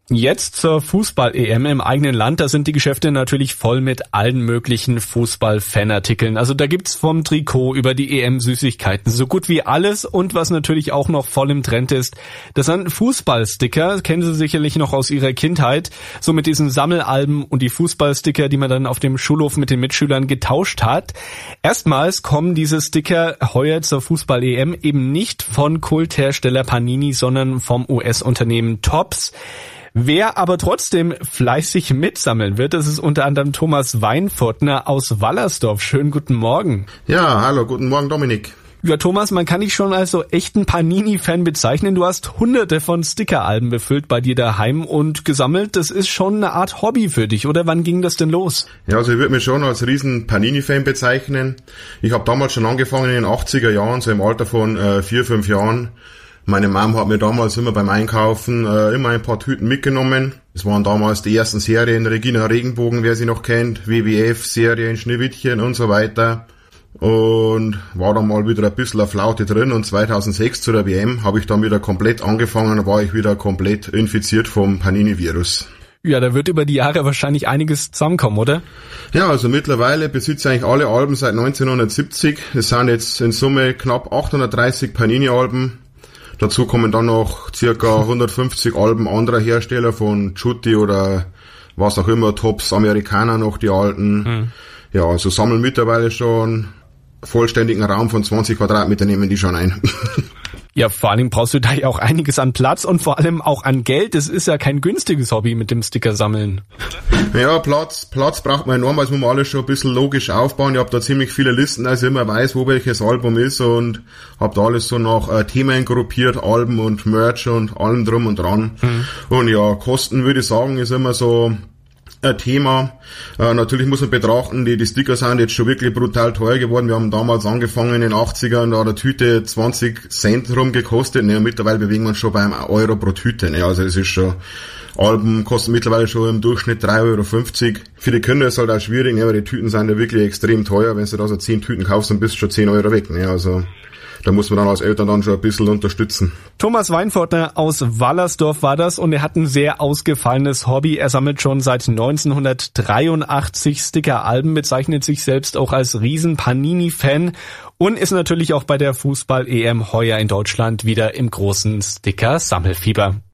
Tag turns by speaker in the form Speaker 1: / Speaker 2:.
Speaker 1: Jetzt zur Fußball-EM im eigenen Land, da sind die Geschäfte natürlich voll mit allen möglichen Fußball-Fanartikeln. Also da gibt's vom Trikot über die EM-Süßigkeiten so gut wie alles, und was natürlich auch noch voll im Trend ist, das sind Fußballsticker, kennen Sie sicherlich noch aus Ihrer Kindheit, so mit diesen Sammelalben und die Fußballsticker, die man dann auf dem Schulhof mit den Mitschülern getauscht hat. Erstmals kommen diese Sticker heuer zur Fußball-EM eben nicht von Kulthersteller Panini, sondern vom US-Unternehmen Topps. Wer aber trotzdem fleißig mitsammeln wird, das ist unter anderem Thomas Weinfurtner aus Wallersdorf. Schönen guten Morgen.
Speaker 2: Ja, hallo, guten Morgen Dominik.
Speaker 1: Ja, Thomas, man kann dich schon als so echten Panini-Fan bezeichnen. Du hast hunderte von Stickeralben befüllt bei dir daheim und gesammelt. Das ist schon eine Art Hobby für dich, oder? Wann ging das denn los?
Speaker 2: Ja, also ich würde mich schon als riesen Panini-Fan bezeichnen. Ich habe damals schon angefangen in den 80er Jahren, so im Alter von 4-5 Jahren. Meine Mom hat mir damals immer beim Einkaufen immer ein paar Tüten mitgenommen. Es waren damals die ersten Serien, Regina Regenbogen, wer sie noch kennt, WWF-Serien, Schneewittchen und so weiter. Und war dann mal wieder ein bisschen eine Flaute drin, und 2006 zu der WM habe ich dann wieder komplett angefangen, war ich wieder komplett infiziert vom Panini-Virus.
Speaker 1: Ja, da wird über die Jahre wahrscheinlich einiges zusammenkommen, oder?
Speaker 2: Ja, also mittlerweile besitze ich eigentlich alle Alben seit 1970. Es sind jetzt in Summe knapp 830 Panini-Alben. Dazu kommen dann noch circa 150 Alben anderer Hersteller von Jutti oder was auch immer, Topps, Amerikaner noch, die alten. Ja, also sammeln mittlerweile schon vollständigen Raum von 20 Quadratmeter, nehmen die schon ein.
Speaker 1: Ja, vor allem brauchst du da ja auch einiges an Platz und vor allem auch an Geld. Das ist ja kein günstiges Hobby mit dem Sticker sammeln.
Speaker 2: Ja, Platz braucht man enorm, also muss man alles schon ein bisschen logisch aufbauen. Ich habe da ziemlich viele Listen, also ich immer weiß, wo welches Album ist, und habe da alles so nach Themen gruppiert, Alben und Merch und allem drum und dran. Und ja, Kosten würde ich sagen, ist immer so ein Thema. Natürlich muss man betrachten, die Sticker sind jetzt schon wirklich brutal teuer geworden. Wir haben damals angefangen in den 80ern, da hat eine Tüte 20 Cent rum gekostet. Ne, und mittlerweile bewegen wir uns schon beim Euro pro Tüte. Ne, also es ist schon, Alben kosten mittlerweile schon im Durchschnitt 3,50 €. Für die Kinder ist es halt auch schwierig, ne, weil die Tüten sind ja wirklich extrem teuer. Wenn du da so 10 Tüten kaufst, dann bist du schon 10 € weg. Ne, also da muss man dann als Eltern dann schon ein bisschen unterstützen.
Speaker 1: Thomas Weinfurtner aus Wallersdorf war das, und er hat ein sehr ausgefallenes Hobby. Er sammelt schon seit 1983 Sticker-Alben, bezeichnet sich selbst auch als Riesen-Panini-Fan und ist natürlich auch bei der Fußball-EM heuer in Deutschland wieder im großen Sticker-Sammelfieber.